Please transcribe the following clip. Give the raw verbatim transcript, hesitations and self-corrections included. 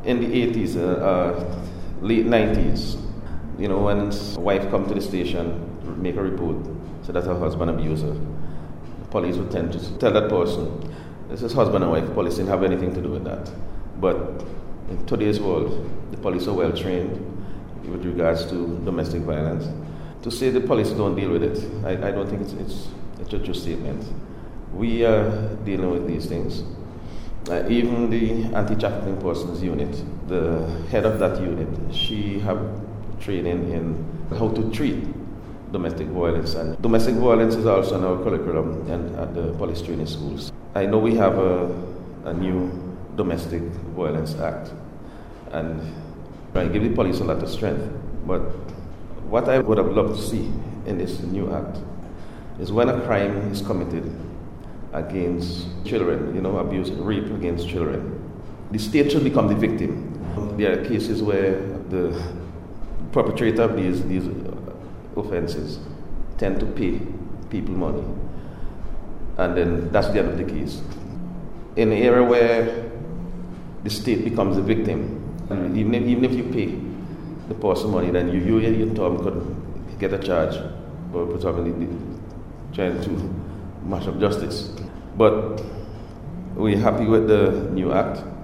in the eighties, uh, uh, late nineties, you know, when a wife come to the station, make a report, so that her husband abused her, the police would tend to tell that person, this is husband and wife, police didn't have anything to do with that. But in today's world, the police are well trained with regards to domestic violence. To say the police don't deal with it, I, I don't think it's, it's, it's a true statement. We are dealing with these things. Uh, even the anti-trafficking persons unit, the head of that unit, she have training in how to treat domestic violence. And domestic violence is also in our curriculum and at the police training schools. I know we have a, a new Domestic Violence Act, and I give the police a lot of strength. But what I would have loved to see in this new act is when a crime is committed against children, you know, abuse, rape against children, the state should become the victim. There are cases where the perpetrator of these, these offenses tend to pay people money, and then that's the end of the case. In an era where the state becomes the victim, and even if, even if you pay the person money, then you, you and your Tom could get a charge for probably trying to mash up justice. But we're happy with the new act.